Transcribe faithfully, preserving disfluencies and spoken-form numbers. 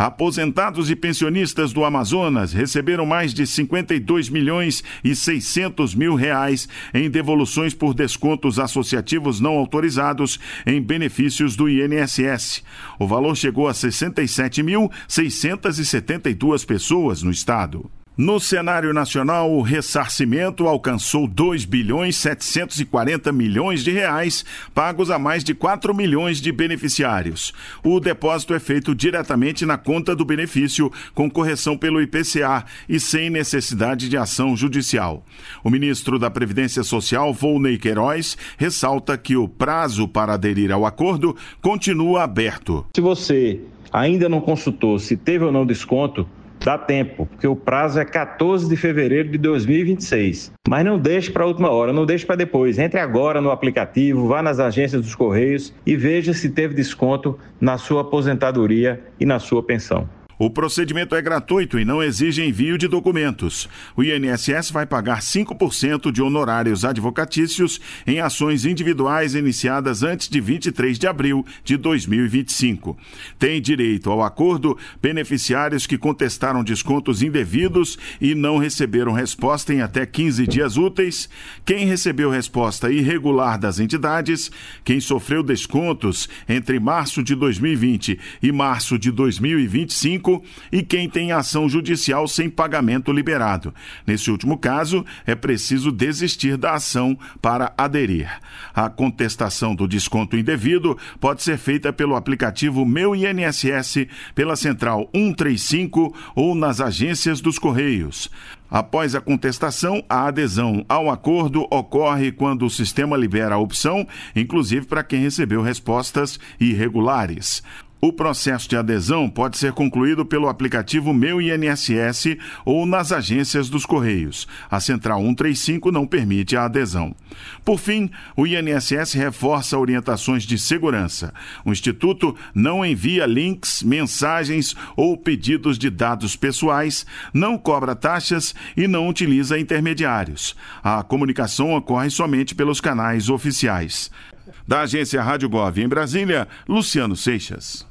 Aposentados e pensionistas do Amazonas receberam mais de cinquenta e dois milhões e seiscentos mil reais em devoluções por descontos associativos não autorizados em benefícios do I N S S. O valor chegou a sessenta e sete mil seiscentas e setenta e duas pessoas no estado. No cenário nacional, o ressarcimento alcançou dois bilhões setecentos e quarenta milhões de reais, pagos a mais de quatro milhões de beneficiários. O depósito é feito diretamente na conta do benefício, com correção pelo I P C A e sem necessidade de ação judicial. O ministro da Previdência Social, Volney Queiroz, ressalta que o prazo para aderir ao acordo continua aberto. Se você ainda não consultou se teve ou não desconto, dá tempo, porque o prazo é quatorze de fevereiro de dois mil e vinte e seis. Mas não deixe para a última hora, não deixe para depois. Entre agora no aplicativo, vá nas agências dos Correios e veja se teve desconto na sua aposentadoria e na sua pensão. O procedimento é gratuito e não exige envio de documentos. O I N S S vai pagar cinco por cento de honorários advocatícios em ações individuais iniciadas antes de vinte e três de abril de dois mil e vinte e cinco. Tem direito ao acordo beneficiários que contestaram descontos indevidos e não receberam resposta em até quinze dias úteis, quem recebeu resposta irregular das entidades, quem sofreu descontos entre março de dois mil e vinte e março de dois mil e vinte e cinco, e quem tem ação judicial sem pagamento liberado. Nesse último caso, é preciso desistir da ação para aderir. A contestação do desconto indevido pode ser feita pelo aplicativo Meu I N S S, pela Central cento e trinta e cinco ou nas agências dos Correios. Após a contestação, a adesão ao acordo ocorre quando o sistema libera a opção, inclusive para quem recebeu respostas irregulares. O processo de adesão pode ser concluído pelo aplicativo Meu I N S S ou nas agências dos Correios. A Central cento e trinta e cinco não permite a adesão. Por fim, o I N S S reforça orientações de segurança. O Instituto não envia links, mensagens ou pedidos de dados pessoais, não cobra taxas e não utiliza intermediários. A comunicação ocorre somente pelos canais oficiais. Da agência Rádio Gov em Brasília, Luciano Seixas.